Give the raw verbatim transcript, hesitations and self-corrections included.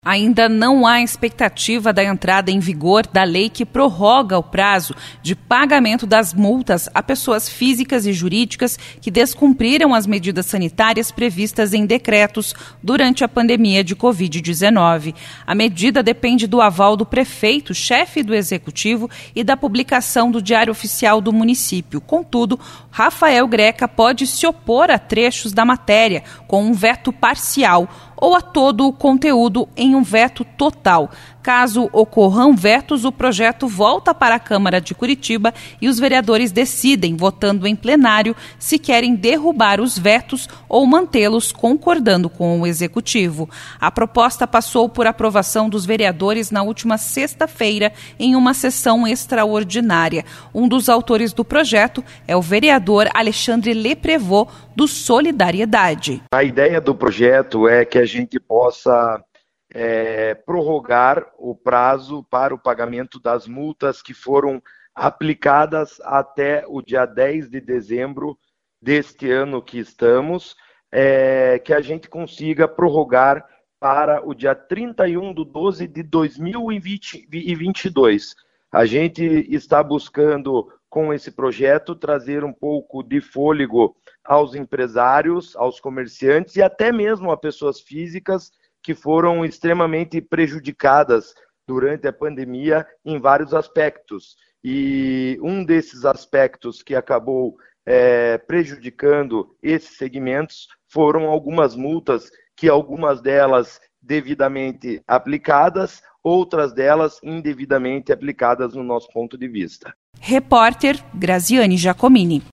Ainda não há expectativa da entrada em vigor da lei que prorroga o prazo de pagamento das multas a pessoas físicas e jurídicas que descumpriram as medidas sanitárias previstas em decretos durante a pandemia de covid dezenove. A medida depende do aval do prefeito, chefe do executivo, e da publicação do Diário Oficial do município. Contudo, Rafael Greca pode se opor a trechos da matéria com um veto parcial ou a todo o conteúdo em um veto total. Caso ocorram vetos, o projeto volta para a Câmara de Curitiba e os vereadores decidem, votando em plenário, se querem derrubar os vetos ou mantê-los, concordando com o Executivo. A proposta passou por aprovação dos vereadores na última sexta-feira em uma sessão extraordinária. Um dos autores do projeto é o vereador Alexandre Leprevô, do Solidariedade. A ideia do projeto é que a gente possa é, prorrogar o prazo para o pagamento das multas que foram aplicadas até o dia dez de dezembro deste ano que estamos, é, que a gente consiga prorrogar para o dia trinta e um de doze de dois mil e vinte e dois. A gente está buscando, com esse projeto, trazer um pouco de fôlego aos empresários, aos comerciantes e até mesmo a pessoas físicas que foram extremamente prejudicadas durante a pandemia em vários aspectos. E um desses aspectos que acabou é, prejudicando esses segmentos foram algumas multas, que algumas delas devidamente aplicadas, outras delas indevidamente aplicadas no nosso ponto de vista. Repórter Graziane Giacomini.